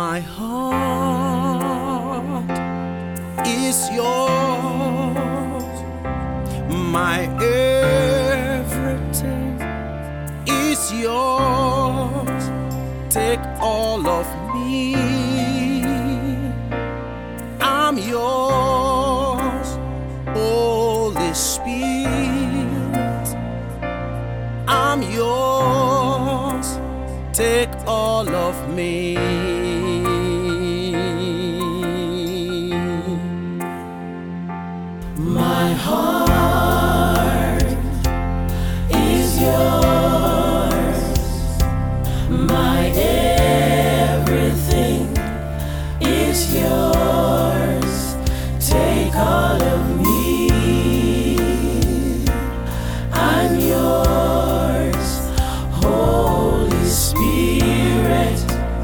My heart is yours, my everything is yours. Take all of me, I'm yours. Holy Spirit, I'm yours. Take all of me. My heart is yours, my everything is yours. Take all of me, I'm yours. Holy Spirit,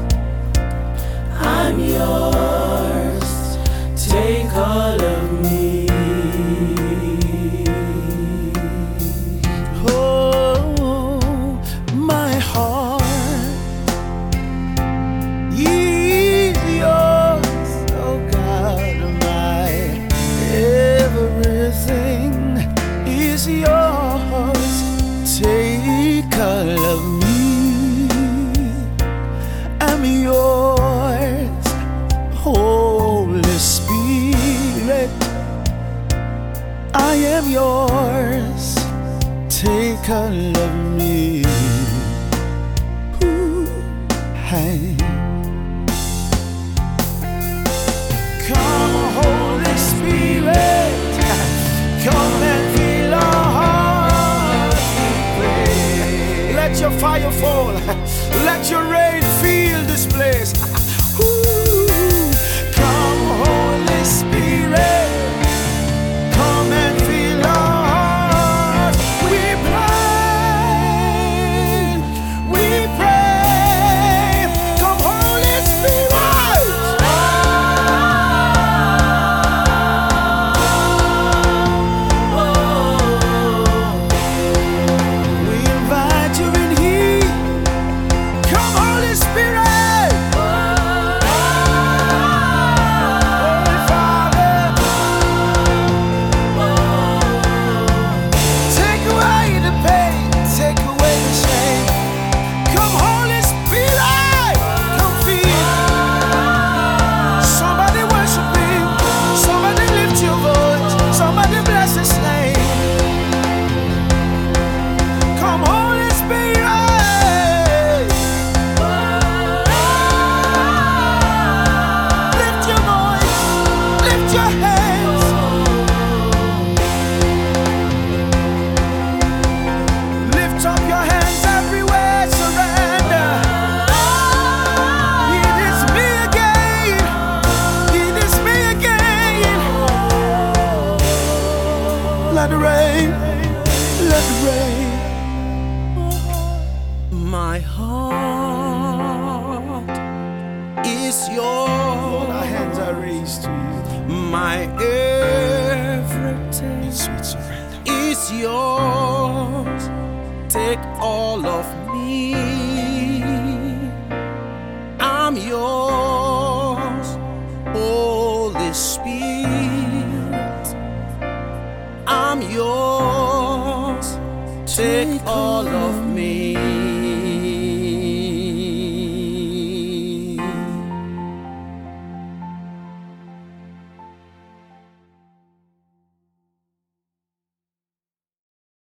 I'm yours. Take all of me. Yours, take all of me, I'm yours. Holy Spirit, I am yours. Take all of me. Ooh, hey. Come, Holy Spirit, come and fill our hearts. Let your fire fall, let your rain fill this place. Ooh, come, Holy Spirit, come and fill our hearts. We pray, come, Holy Spirit. Let it rain, let it rain. My heart is yours. Our hands are raised to you. My everything, sweet surrender, is yours. Take all of me, I'm yours. Holy Spirit, I'm yours. Take all of me.